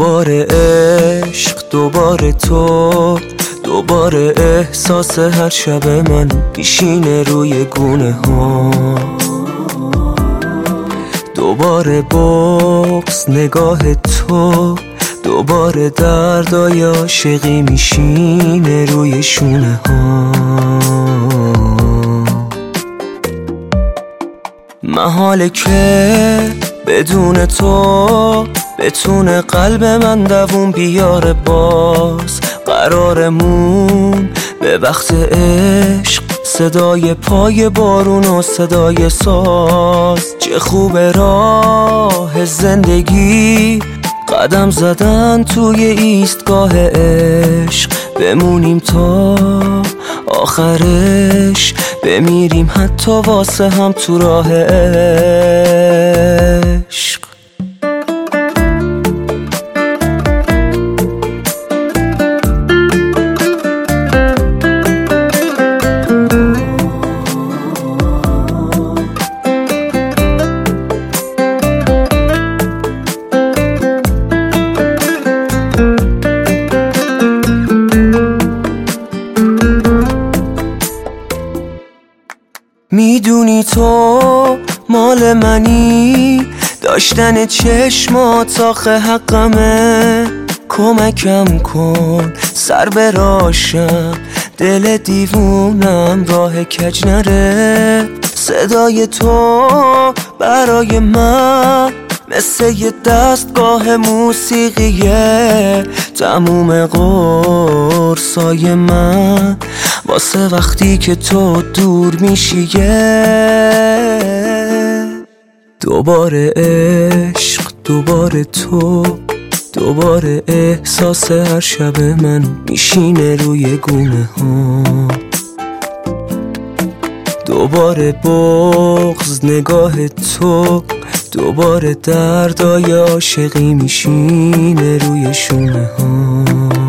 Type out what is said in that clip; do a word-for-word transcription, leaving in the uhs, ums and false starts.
دوباره عشق، دوباره تو، دوباره احساس هر شب من میشینه روی گونه ها. دوباره بغض نگاه تو، دوباره دردای عاشقی میشینه روی شونه ها. محاله که بدون تو بتونه قلب من دووم بیاره باز. قرارمون به وقت عشق، صدای پای بارون و صدای ساز. چه خوبه راه زندگی، قدم زدن توی ایستگاه عشق. بمونیم تا آخرش، بمیریم حتی واسه هم تو راه عشق. میدونی تو مال منی، داشتن چشمات آخه حقمه. کمکم کن سر براشم، دل دیوونم راه کج نره. صدای تو برای من مثل یه دستگاه موسیقیه. تموم قرصای من واسه وقتی که تو دور میشیه. دوباره عشق، دوباره تو، دوباره احساس هر شب من میشینه روی گونه ها. دوباره بغض نگاه تو، دوباره دردای عاشقی میشینه روی شونه ها.